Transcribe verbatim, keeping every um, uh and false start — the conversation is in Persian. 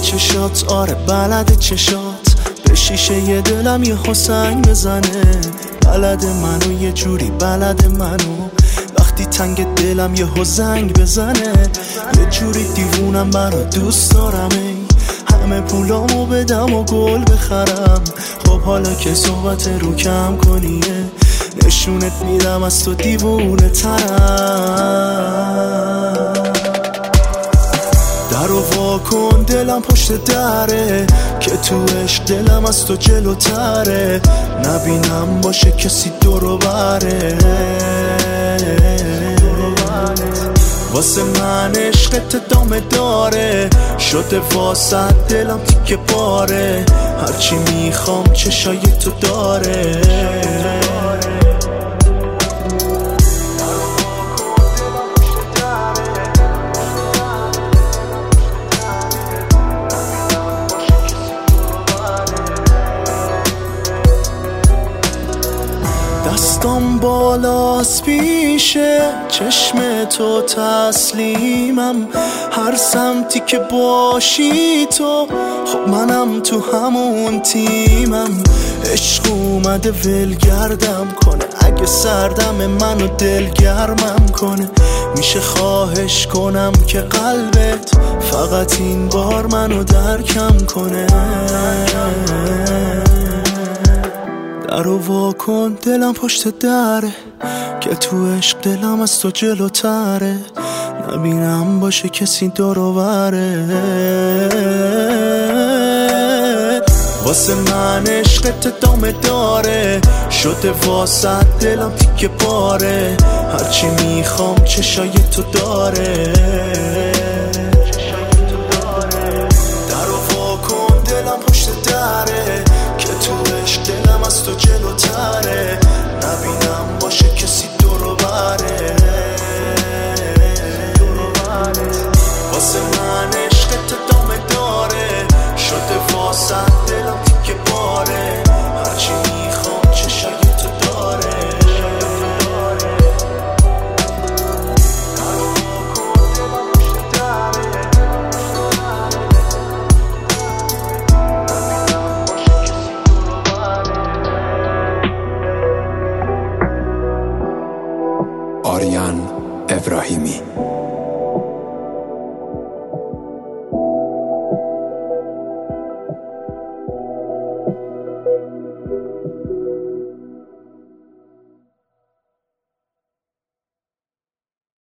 چشات، آره بلد چشات، به شیشه یه دلم یه حسنگ بزنه. بلد منو یه جوری بلد منو، وقتی تنگ دلم یه حزنگ بزنه. یه جوری دیوونم برا دوست دارم، ای همه پولامو بدم و گل بخرم. خب حالا که صحبت رو کم کنیه، نشونت میدم از تو دیوونه ترم. در رو وا کن دلم پشت دره، که تو عشق دلم از تو جلوتره. نبینم باشه کسی دورو بره، واسه من عشقت ادامه داره. شده واسه دلم تیکه پاره، هرچی میخوام چشای تو داره. دستم بالاست پیشه چشم تو تسلیمم، هر سمتی که باشی تو، خب منم تو همون تیمم. عشق اومده ولگردم کنه، اگه سردم منو دلگرمم کنه. میشه خواهش کنم که قلبت فقط این بار منو درکم کنه. در رو وا کن دلم پشت دره، که تو عشق دلم از تو جلوتره. نبینم باشه کسی دورو بره، واسه من عشقت ادامه داره. شده واسه دلم تیکه پاره، هرچی میخوام چشای تو داره.